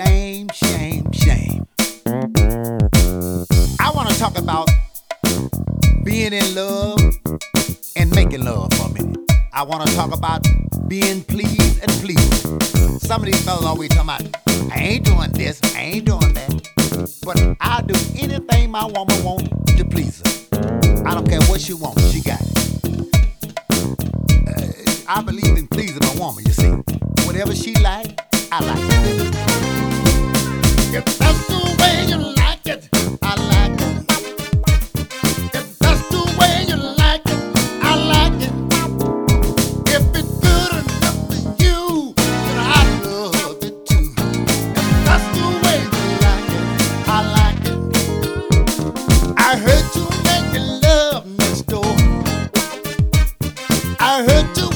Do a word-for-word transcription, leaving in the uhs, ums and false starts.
shame, shame, shame. I want to talk about being in love and making love for a minute. I want to talk about being pleased and pleased. Some of these fellas always talking about, I ain't doing this, I ain't doing that. But I'll do anything my woman wants to please her. I don't care what she wants, she got it. Uh, I believe in pleasing my woman, you see. Whatever she like, I like it. If that's the way you like it, I like it. If that's the way you like it, I like it. If it's good enough for you, then I love it too. If that's the way you like it, I like it. I heard you making love next door. I heard you